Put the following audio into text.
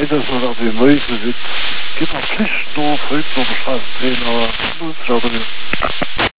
dat man op die meisje zit. Ik heb al 6 nog, 5 nog bestaan. 2 nou,